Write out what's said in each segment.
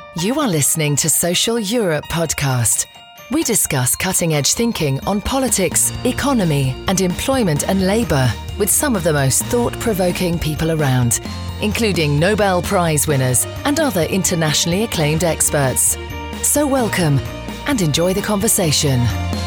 You are listening to Social Europe podcast. We discuss cutting-edge thinking on politics, economy, and employment and labour with some of the most thought-provoking people around, including Nobel Prize winners and other internationally acclaimed experts. So welcome and enjoy the conversation.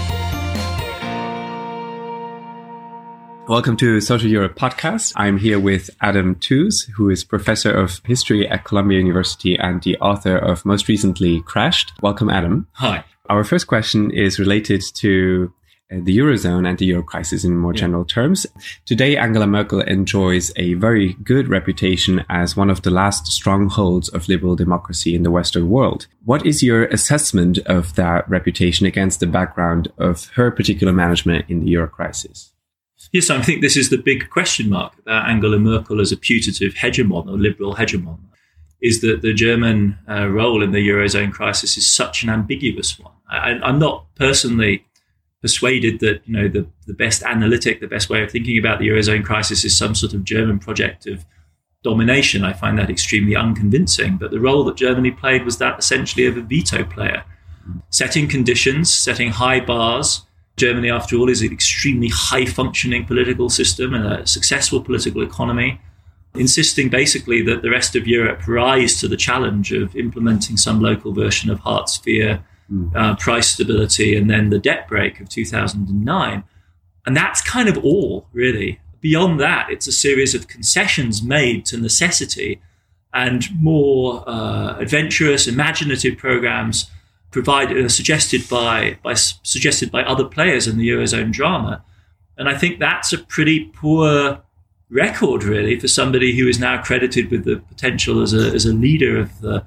Welcome to Social Europe podcast. I'm here with Adam Tooze, who is Professor of History at Columbia University and the author of most recently Crashed. Welcome, Adam. Hi. Our first question is related to the Eurozone and the Euro crisis in more general terms. Today, Angela Merkel enjoys a very good reputation as one of the last strongholds of liberal democracy in the Western world. What is your assessment of that reputation against the background of her particular management in the Euro crisis? Yes, I think this is the big question mark about Angela Merkel as a putative hegemon or liberal hegemon, is that the German role in the Eurozone crisis is such an ambiguous one. I'm not personally persuaded that, the best analytic, the best way of thinking about the Eurozone crisis is some sort of German project of domination. I find that extremely unconvincing. But the role that Germany played was that essentially of a veto player, setting conditions, setting high bars. Germany, after all, is an extremely high-functioning political system and a successful political economy, insisting basically that the rest of Europe rise to the challenge of implementing some local version of Hartz-IV, price stability, and then the debt brake of 2009. And that's kind of all, really. Beyond that, it's a series of concessions made to necessity and more adventurous, imaginative programs suggested by other players in the Eurozone drama. And I think that's a pretty poor record, really, for somebody who is now credited with the potential as a leader of the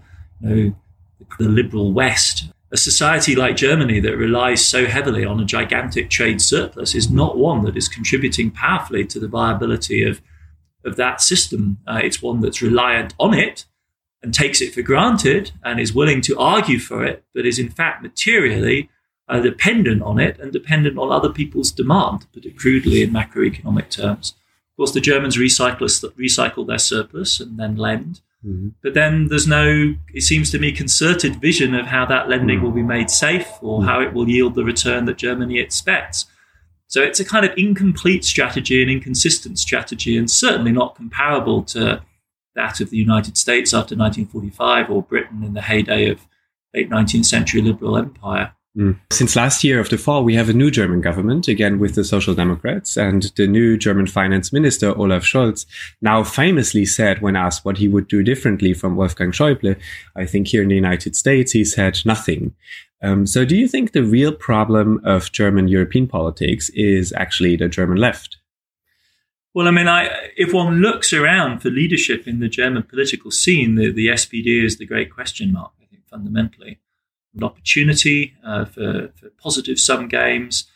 liberal West. A society like Germany that relies so heavily on a gigantic trade surplus is not one that is contributing powerfully to the viability of that system. It's one that's reliant on it and takes it for granted and is willing to argue for it, but is in fact materially dependent on it and dependent on other people's demand, to put it crudely in macroeconomic terms. Of course, the Germans recycle their surplus and then lend. Mm-hmm. But then there's no, it seems to me, concerted vision of how that lending will be made safe or how it will yield the return that Germany expects. So it's a kind of incomplete strategy, an inconsistent strategy, and certainly not comparable to that of the United States after 1945 or Britain in the heyday of late 19th century liberal empire. Since last year of the fall, we have a new German government, again with the Social Democrats, and the new German finance minister, Olaf Scholz, now famously said when asked what he would do differently from Wolfgang Schäuble, I think here in the United States, he said nothing. So do you think the real problem of German European politics is actually the German left? Well, if one looks around for leadership in the German political scene, the SPD is the great question mark, I think, fundamentally. An opportunity for positive sum games,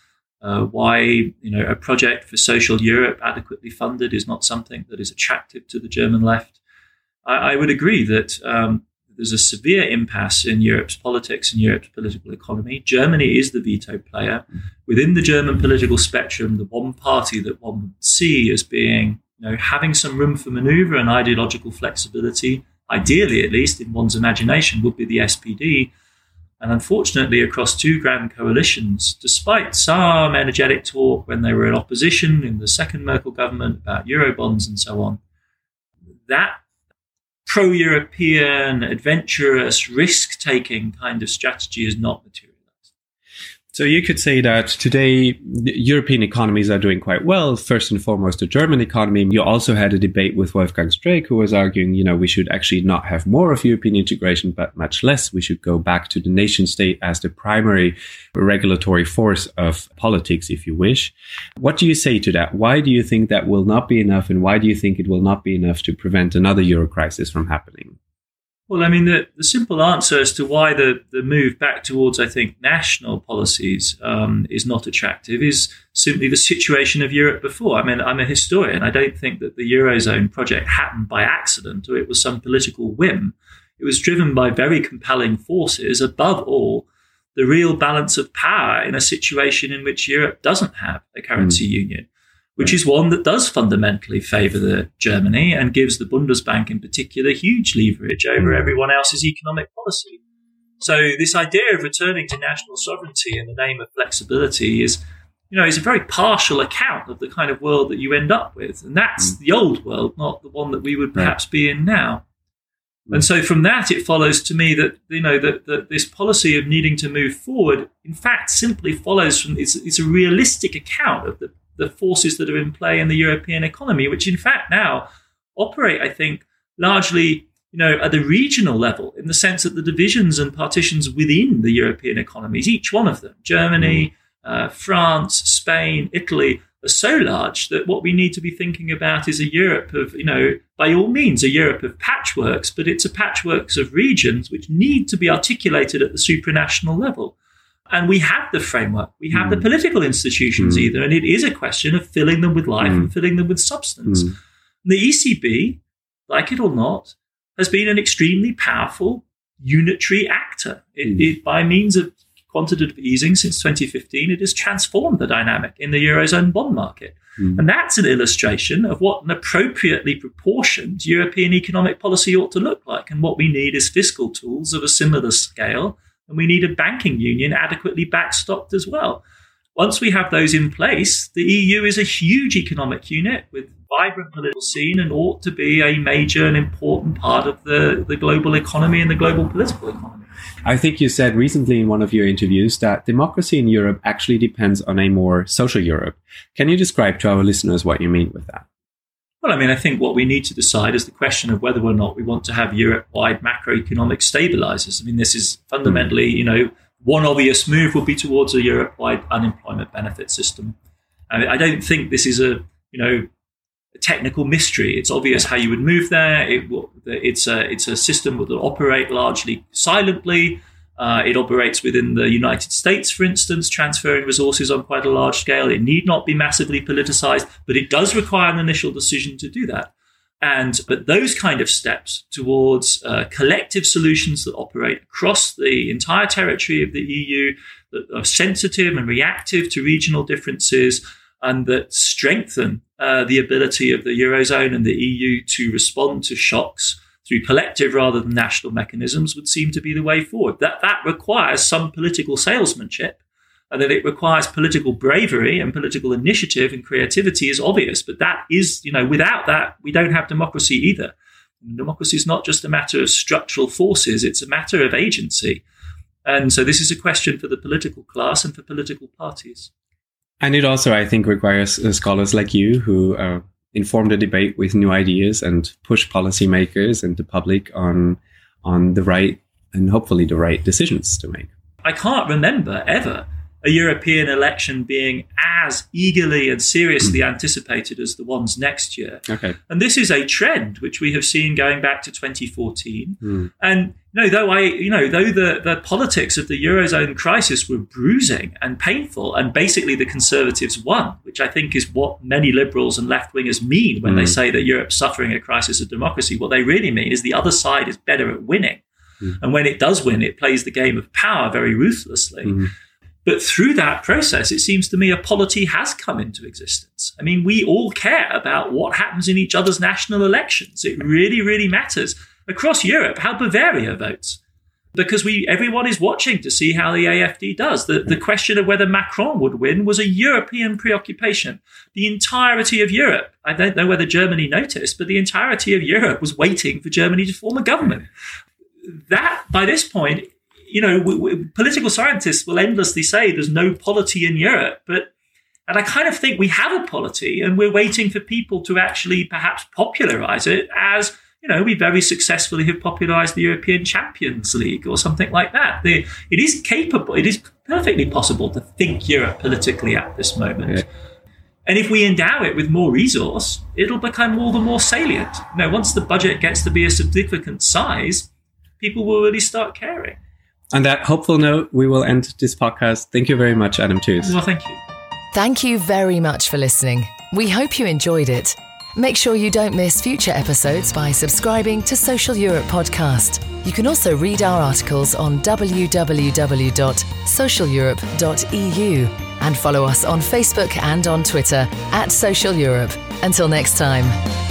why a project for social Europe adequately funded is not something that is attractive to the German left. I would agree that there's a severe impasse in Europe's politics and Europe's political economy. Germany is the veto player. Within the German political spectrum, the one party that one would see as being, having some room for maneuver and ideological flexibility, ideally at least in one's imagination, would be the SPD. And unfortunately, across two grand coalitions, despite some energetic talk when they were in opposition in the second Merkel government about Eurobonds and so on, that pro-European, adventurous, risk-taking kind of strategy is not materialized. So you could say that today European economies are doing quite well. First and foremost, the German economy. You also had a debate with Wolfgang Streeck, who was arguing, we should actually not have more of European integration, but much less. We should go back to the nation state as the primary regulatory force of politics, if you wish. What do you say to that? Why do you think that will not be enough? And why do you think it will not be enough to prevent another Euro crisis from happening? Well, the simple answer as to why the move back towards, I think, national policies is not attractive is simply the situation of Europe before. I'm a historian. I don't think that the Eurozone project happened by accident or it was some political whim. It was driven by very compelling forces, above all, the real balance of power in a situation in which Europe doesn't have a currency union, which is one that does fundamentally favour Germany and gives the Bundesbank in particular huge leverage over everyone else's economic policy. So this idea of returning to national sovereignty in the name of flexibility is a very partial account of the kind of world that you end up with. And that's the old world, not the one that we would perhaps be in now. And so from that, it follows to me that, that this policy of needing to move forward, in fact, simply follows from it's a realistic account of the forces that are in play in the European economy, which in fact now operate, I think, largely, at the regional level, in the sense that the divisions and partitions within the European economies, each one of them, Germany, France, Spain, Italy, are so large that what we need to be thinking about is a Europe of, by all means, a Europe of patchworks, but it's a patchworks of regions which need to be articulated at the supranational level. And we have the framework, we have the political institutions either, and it is a question of filling them with life and filling them with substance. The ECB, like it or not, has been an extremely powerful unitary actor. It by means of quantitative easing since 2015, it has transformed the dynamic in the Eurozone bond market. And that's an illustration of what an appropriately proportioned European economic policy ought to look like. And what we need is fiscal tools of a similar scale. And we need a banking union adequately backstopped as well. Once we have those in place, the EU is a huge economic unit with vibrant political scene and ought to be a major and important part of the global economy and the global political economy. I think you said recently in one of your interviews that democracy in Europe actually depends on a more social Europe. Can you describe to our listeners what you mean with that? Well, I think what we need to decide is the question of whether or not we want to have Europe-wide macroeconomic stabilizers. This is fundamentally, one obvious move would be towards a Europe-wide unemployment benefit system. I don't think this is a technical mystery. It's obvious how you would move there. It's a system that will operate largely silently. It operates within the United States, for instance, transferring resources on quite a large scale. It need not be massively politicized, but it does require an initial decision to do that. But those kind of steps towards collective solutions that operate across the entire territory of the EU, that are sensitive and reactive to regional differences, and that strengthen the ability of the Eurozone and the EU to respond to shocks through collective rather than national mechanisms, would seem to be the way forward. That requires some political salesmanship, and that it requires political bravery and political initiative and creativity is obvious. But that is, without that, we don't have democracy either. Democracy is not just a matter of structural forces, it's a matter of agency. And so this is a question for the political class and for political parties. And it also, I think, requires scholars like you who inform the debate with new ideas and push policymakers and the public on the right and hopefully the right decisions to make. I can't remember ever a European election being as eagerly and seriously anticipated as the ones next year. Okay. And this is a trend which we have seen going back to 2014. And though the politics of the Eurozone crisis were bruising and painful, and basically the Conservatives won, which I think is what many liberals and left-wingers mean when they say that Europe's suffering a crisis of democracy. What they really mean is the other side is better at winning. And when it does win, it plays the game of power very ruthlessly. But through that process, it seems to me a polity has come into existence. We all care about what happens in each other's national elections. It really, really matters across Europe how Bavaria votes, because everyone is watching to see how the AfD does. The question of whether Macron would win was a European preoccupation. The entirety of Europe, I don't know whether Germany noticed, but the entirety of Europe was waiting for Germany to form a government. That, by this point, political scientists will endlessly say there's no polity in Europe, and I kind of think we have a polity, and we're waiting for people to actually perhaps popularize it, as we very successfully have popularized the European Champions League or something like that. It is capable, it is perfectly possible to think Europe politically at this moment. Yeah. And if we endow it with more resource, it'll become all the more salient. Once the budget gets to be a significant size, people will really start caring. On that hopeful note, we will end this podcast. Thank you very much, Adam Tooze. Well, thank you. Thank you very much for listening. We hope you enjoyed it. Make sure you don't miss future episodes by subscribing to Social Europe Podcast. You can also read our articles on www.socialeurope.eu. and follow us on Facebook and on Twitter @Social Europe. Until next time.